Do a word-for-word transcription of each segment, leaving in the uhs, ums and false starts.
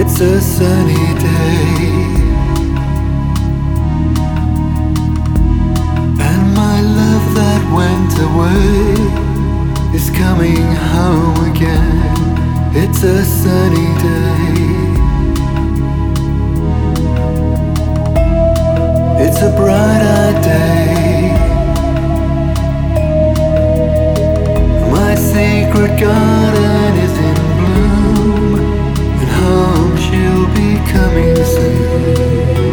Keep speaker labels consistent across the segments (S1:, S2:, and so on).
S1: It's a sunny day, and my love that went away is coming home again. It's a sunny day. It's a brighter day. My secret garden is in bloom, and home she'll be coming soon.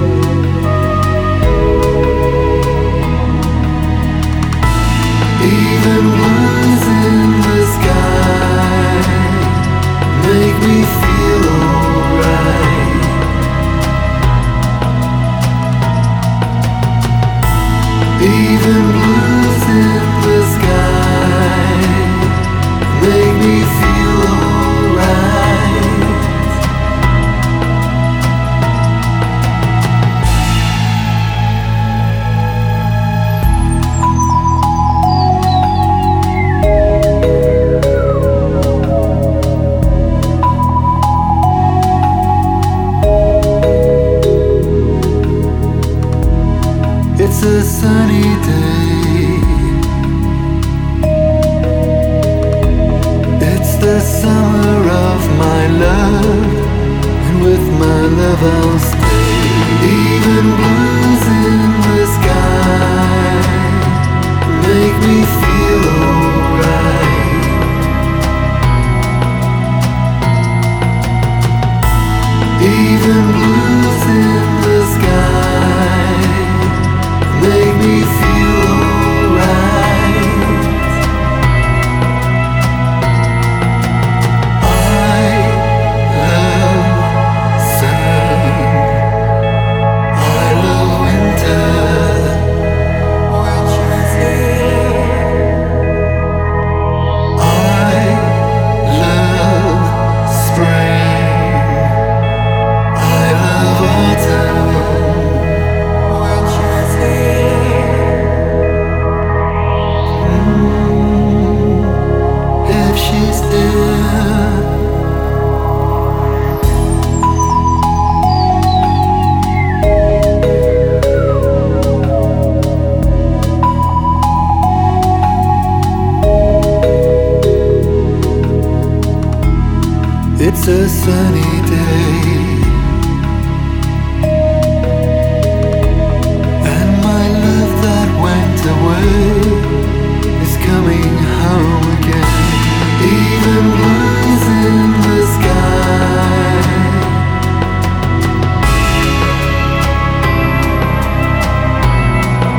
S1: Even blues in the sky make me feel alright. Even blues in the sky make me feel alright. It's a sunny day. It's the summer of my love, and with my love I'll stay. Even blues in the sky make me feel alright. Even blues in the sky make me feel alright. I love sun, I love winter, which is here. I love spring, I love autumn, which is here. If she's there, it's a sunny day, and my love that went away is coming home again. Even blues in the sky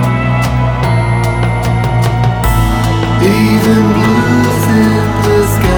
S1: even blues in the sky